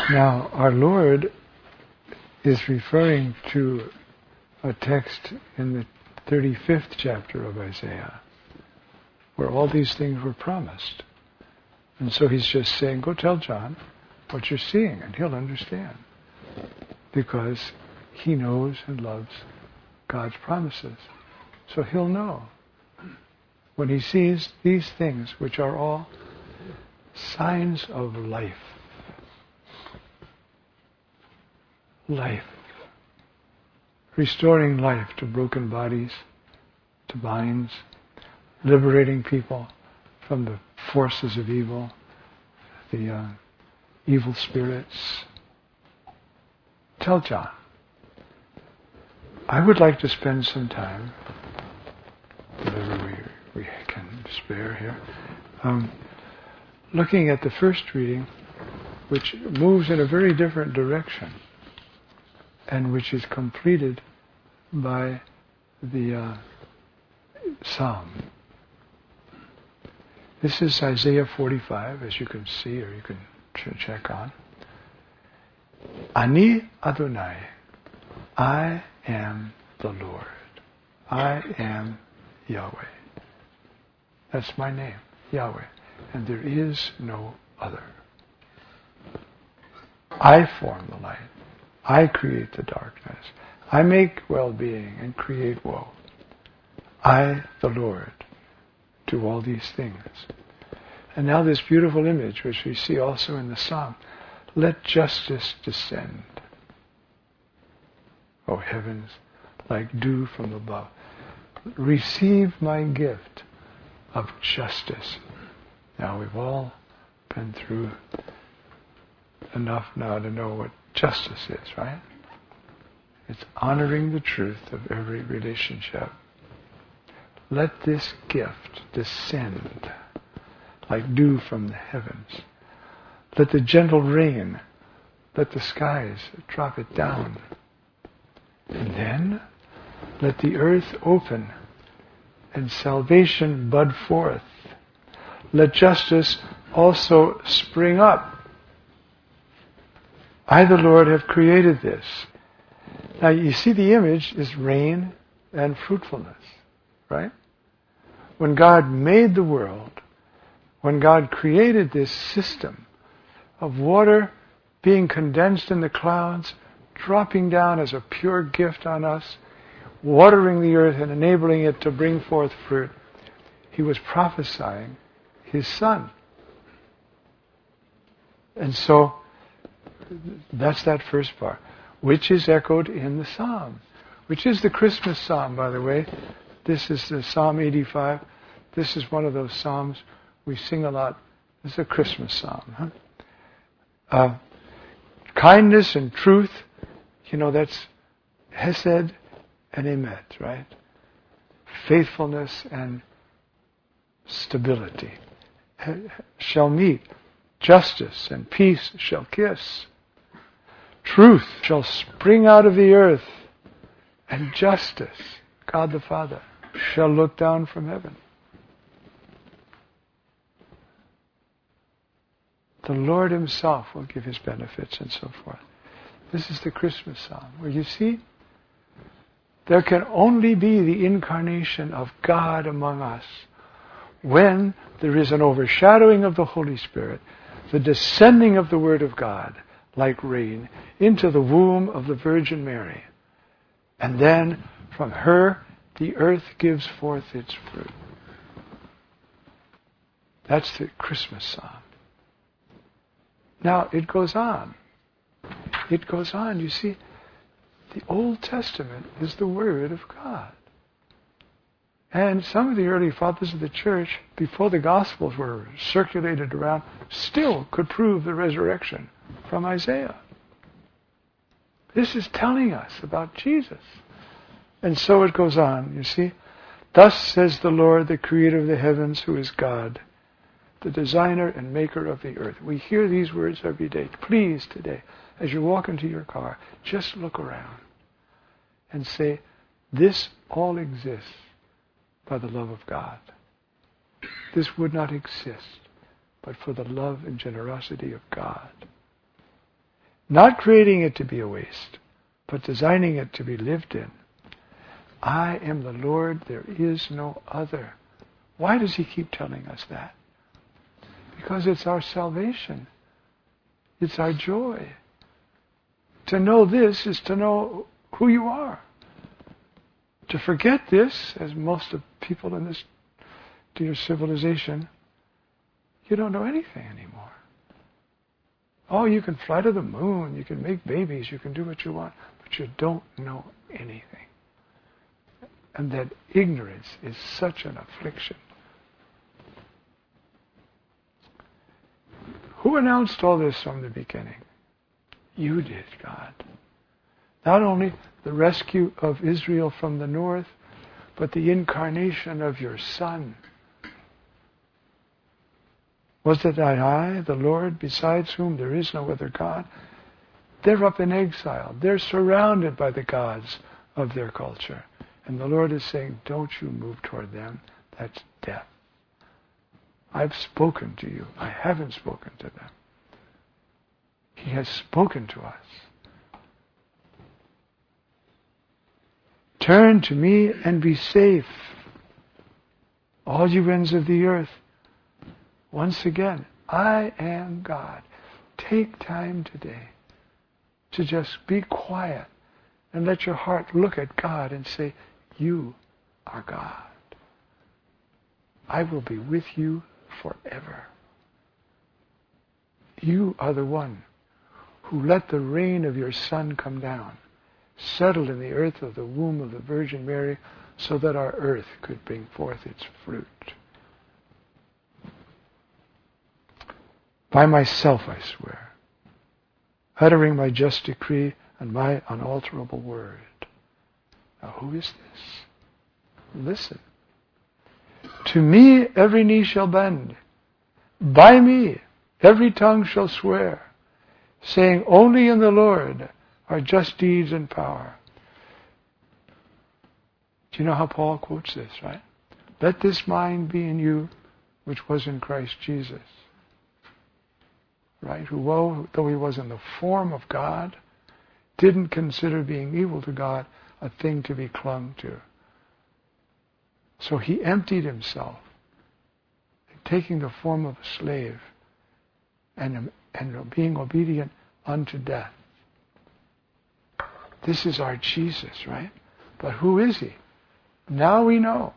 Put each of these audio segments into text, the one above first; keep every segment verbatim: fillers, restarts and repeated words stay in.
Now, our Lord is referring to a text in the thirty-fifth chapter of Isaiah, where all these things were promised. And so he's just saying, go tell John what you're seeing, and he'll understand. Because he knows and loves God's promises. So he'll know. When he sees these things, which are all signs of life. Life. Restoring life to broken bodies, to minds, liberating people from the forces of evil, the uh, evil spirits. Tell John. I would like to spend some time, whatever we, we can spare here, um, looking at the first reading, which moves in a very different direction, and which is completed by the uh, Psalm. This is Isaiah forty-five, as you can see, or you can ch- check on. Ani Adonai, I am the Lord. I am Yahweh. That's my name, Yahweh. And there is no other. I form the light. I create the darkness. I make well-being and create woe. I, the Lord, do all these things. And now this beautiful image, which we see also in the Psalm, let justice descend. O heavens, like dew from above. Receive my gift of justice. Now we've all been through enough now to know what justice is, right? It's honoring the truth of every relationship. Let this gift descend like dew from the heavens. Let the gentle rain, let the skies drop it down. And then let the earth open and salvation bud forth. Let justice also spring up. I, the Lord, have created this. Now you see the image is rain and fruitfulness, right? When God made the world, when God created this system of water being condensed in the clouds, dropping down as a pure gift on us, watering the earth and enabling it to bring forth fruit, he was prophesying his Son. And so, that's that first part, which is echoed in the Psalm, which is the Christmas Psalm, by the way. This is the Psalm eighty-five. This is one of those Psalms we sing a lot. This is a Christmas Psalm. Huh? Uh, kindness and truth, you know, that's Hesed and Emet, right? Faithfulness and stability shall meet. Justice and peace shall kiss. Truth shall spring out of the earth, and justice, God the Father, shall look down from heaven. The Lord himself will give his benefits and so forth. This is the Christmas Psalm, where you see, there can only be the incarnation of God among us when there is an overshadowing of the Holy Spirit, the descending of the Word of God, like rain, into the womb of the Virgin Mary. And then, from her, the earth gives forth its fruit. That's the Christmas Psalm. Now, it goes on. It goes on. You see, the Old Testament is the Word of God. And some of the early fathers of the church, before the Gospels were circulated around, still could prove the resurrection from Isaiah. This is telling us about Jesus. And so it goes on, you see. Thus says the Lord, the creator of the heavens, who is God, the designer and maker of the earth. We hear these words every day. Please, today, as you walk into your car, just look around and say, this all exists by the love of God. This would not exist but for the love and generosity of God. Not creating it to be a waste, but designing it to be lived in. I am the Lord, there is no other. Why does he keep telling us that? Because it's our salvation. It's our joy. To know this is to know who you are. To forget this, as most of people in this dear civilization, you don't know anything anymore. Oh, you can fly to the moon, you can make babies, you can do what you want, but you don't know anything. And that ignorance is such an affliction. Who announced all this from the beginning? You did, God. Not only the rescue of Israel from the north, but the incarnation of your Son. Was it not I, the Lord, besides whom there is no other God? They're up in exile. They're surrounded by the gods of their culture. And the Lord is saying, don't you move toward them. That's death. I've spoken to you. I haven't spoken to them. He has spoken to us. Turn to me and be safe, all you ends of the earth. Once again, I am God. Take time today to just be quiet and let your heart look at God and say, you are God. I will be with you forever. You are the one who let the rain of your Son come down, settled in the earth of the womb of the Virgin Mary, so that our earth could bring forth its fruit. By myself I swear, uttering my just decree and my unalterable word. Now who is this? Listen. To me every knee shall bend. By me every tongue shall swear, saying only in the Lord are just deeds and power. Do you know how Paul quotes this, right? Let this mind be in you, which was in Christ Jesus. Right? Who, though he was in the form of God, didn't consider being equal to God a thing to be clung to. So he emptied himself, taking the form of a slave and, and being obedient unto death. This is our Jesus, right? But who is he? Now we know.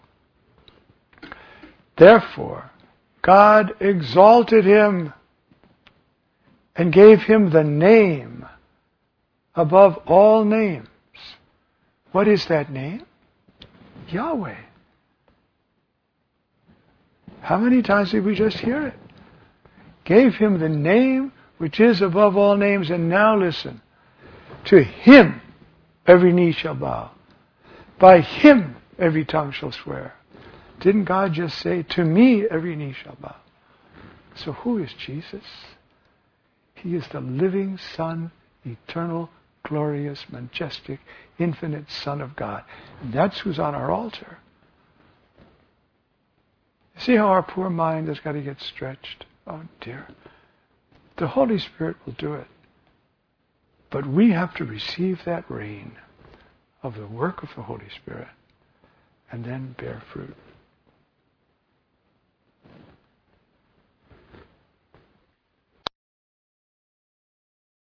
Therefore, God exalted him and gave him the name above all names. What is that name? Yahweh. How many times did we just hear it? Gave him the name which is above all names. And now listen. To him every knee shall bow. By him every tongue shall swear. Didn't God just say, to me every knee shall bow? So who is Jesus? He is the living Son, eternal, glorious, majestic, infinite Son of God. And that's who's on our altar. See how our poor mind has got to get stretched? Oh dear. The Holy Spirit will do it. But we have to receive that rain of the work of the Holy Spirit and then bear fruit.